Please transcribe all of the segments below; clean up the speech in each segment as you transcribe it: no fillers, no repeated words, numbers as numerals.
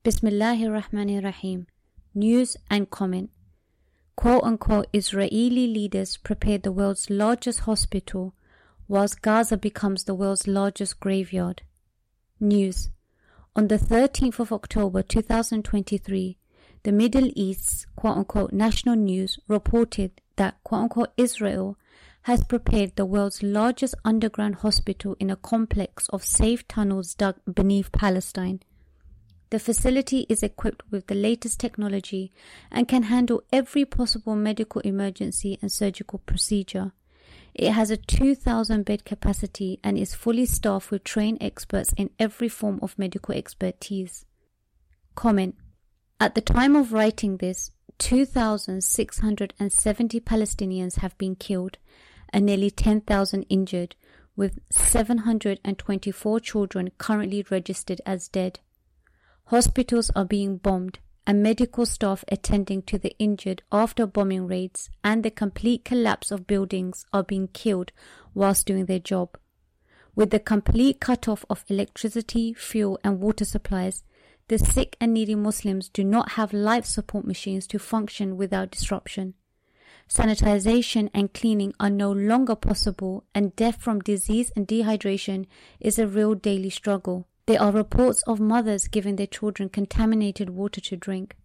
Bismillahir Rahmanir Rahim. News and comment. Quote-unquote Israeli leaders prepare the world's largest hospital whilst Gaza becomes the world's largest graveyard. News. On the 13th of October 2023, the Middle East's quote-unquote national news reported that quote-unquote Israel has prepared the world's largest underground hospital in a complex of safe tunnels dug beneath Palestine. The facility is equipped with the latest technology and can handle every possible medical emergency and surgical procedure. It has a 2,000 bed capacity and is fully staffed with trained experts in every form of medical expertise. Comment. At the time of writing this, 2,670 Palestinians have been killed and nearly 10,000 injured, with 724 children currently registered as dead. Hospitals are being bombed and medical staff attending to the injured after bombing raids and the complete collapse of buildings are being killed whilst doing their job. With the complete cut-off of electricity, fuel and water supplies, the sick and needy Muslims do not have life support machines to function without disruption. Sanitization and cleaning are no longer possible and death from disease and dehydration is a real daily struggle. There are reports of mothers giving their children contaminated water to drink.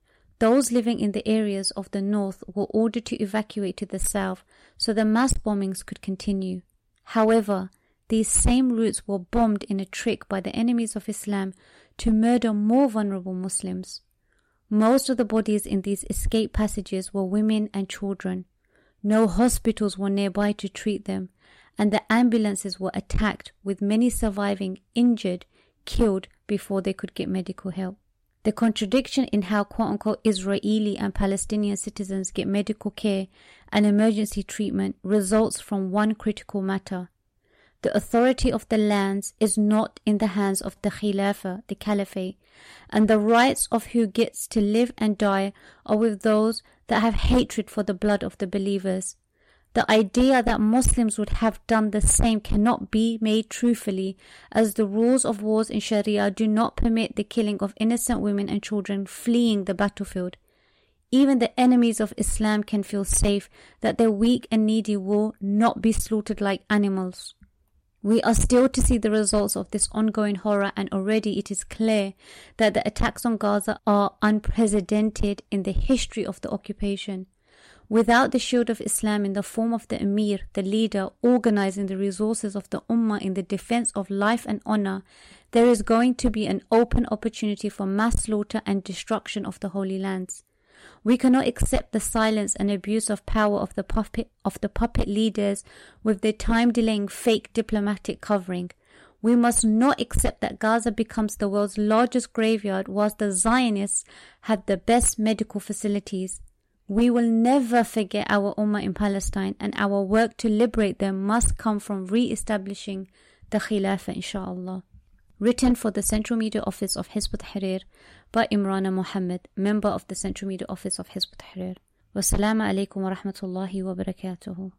Those living in the areas of the north were ordered to evacuate to the south so the mass bombings could continue. However, these same routes were bombed in a trick by the enemies of Islam to murder more vulnerable Muslims. Most of the bodies in these escape passages were women and children. No hospitals were nearby to treat them, and the ambulances were attacked, with many surviving injured, killed before they could get medical help. The contradiction in how quote-unquote Israeli and Palestinian citizens get medical care and emergency treatment results from one critical matter. The authority of the lands is not in the hands of the Khilafah, the Caliphate, and the rights of who gets to live and die are with those that have hatred for the blood of the believers. The idea that Muslims would have done the same cannot be made truthfully, as the rules of wars in Sharia do not permit the killing of innocent women and children fleeing the battlefield. Even the enemies of Islam can feel safe that their weak and needy will not be slaughtered like animals. We are still to see the results of this ongoing horror, and already it is clear that the attacks on Gaza are unprecedented in the history of the occupation. Without the shield of Islam in the form of the Emir, the leader, organizing the resources of the Ummah in the defense of life and honor, there is going to be an open opportunity for mass slaughter and destruction of the Holy Lands. We cannot accept the silence and abuse of power of the puppet leaders with their time-delaying fake diplomatic covering. We must not accept that Gaza becomes the world's largest graveyard whilst the Zionists have the best medical facilities. We will never forget our Ummah in Palestine, and our work to liberate them must come from re-establishing the Khilafah, inshaAllah. Written for the Central Media Office of Hizb ut-Tahrir by Imrana Muhammad, member of the Central Media Office of Hizb ut-Tahrir. Wassalamu alaikum wa rahmatullahi wa barakatuhu.